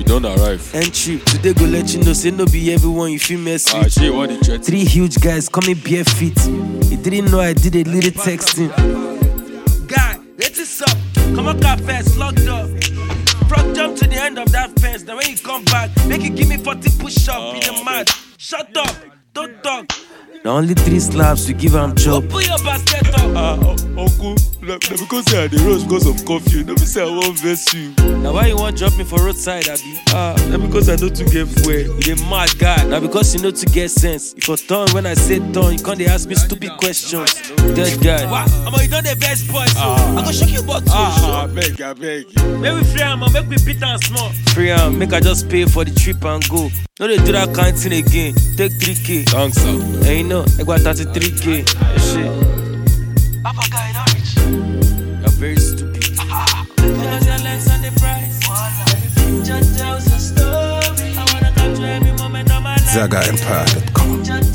don't arrive. Entry, today go let you know, say no be everyone you feel mess with. Shit, what the threat? 3 huge guys coming bare feet. He didn't know I did a little texting. Guy, let it up. Come on, car fast, locked up. Frog jump to the end of that fence. Now when you come back, make you give me 40 push-up. Be the mad. Shut up, don't talk. Now only 3 slaps to give him chop. Put your basket up. Uncle, because I the roast because of coffee. Don't be say I won't vex you. Now why you want drop me for roadside, Abi? Now because I know to get fuel. You a mad guy. Now because you know to get sense. If you turn when I say turn, you can't ask me stupid questions. Dead guy. Wow, you done the best boy, so I go shake your butt too. I beg. Make we free him, make we beat and small. Free him, make I just pay for the trip and go. No, they do that kind of thing again. Take 3K. Thanks, sir. And you know, I got 33K. Shit. Papa guy, not rich. You're very stupid. Because your legs on the price. Everything just tells a story. I wanna capture every moment of my life. ZagaEmpire.com